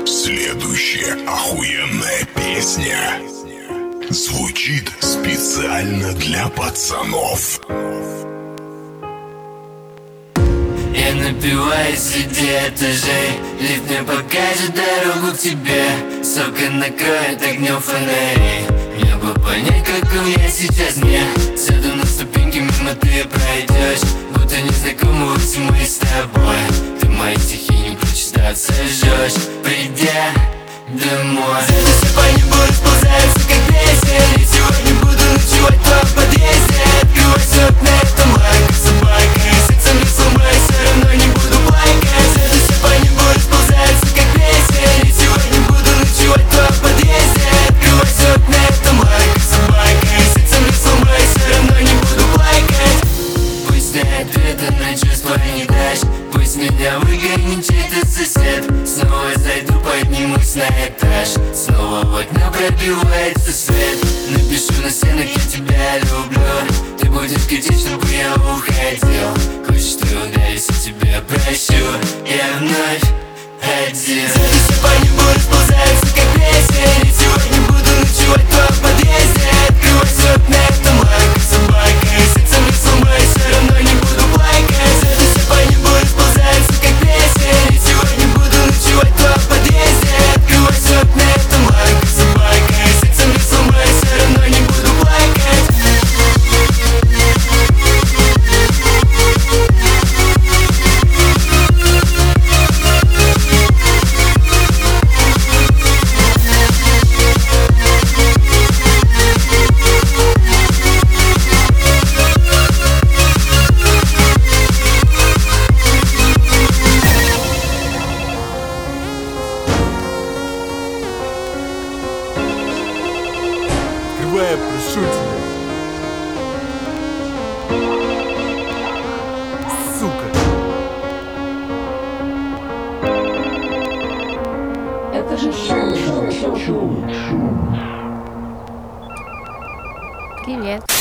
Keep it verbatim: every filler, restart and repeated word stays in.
Следующая охуенная песня звучит специально для пацанов. Я напиваюсь среди этажей, лифт мне покажет дорогу к тебе. Сука накроет огнем фонарей, мне бы понять, каком я сейчас не. Сяду на ступеньки, мимо ты пройдешь, будто незнакомы улицы мы с тобой. Ты мои стихи не прочитаться жжешь, придя домой. Задуши по небу расползаются, как плесень. И сегодня буду ночевать в твоем подъезде. Открывайся окна, это лайка собака. И сердце мне сломай, все равно не буду плакать. Задуши по небу расползаются, как плесень. И сегодня буду ночевать в твоем подъезде. Открывайся окна, это лайка собака. И сердце мне сломай, все равно не буду плакать. Пусть ты ответа на чувства не дашь, пусть меня выгонит чей-то сосед. Снова зайду, поднимусь на этаж, снова в окно пробивается свет. Напишу на стенах, я тебя люблю, ты будешь кричать, чтобы я уходил. Хочешь, ты ударись, я тебя прощу, я вновь один. Задуши по небу расползаются, как плесень. И сегодня буду ночевать в твоем подъезде. Открывайся окна, это лайка собака. И сердце мне сломай, все равно не буду плакать. Задуши по небу расползаются, как плесень. И сегодня буду ночевать в твоем подъезде. Открывайся окна, это лайка собака. И сердце мне сломай, все равно не буду плакать. Открывай, прошу тебя. Сука. Это же шоу, шоу, шоу, шоу. Привет.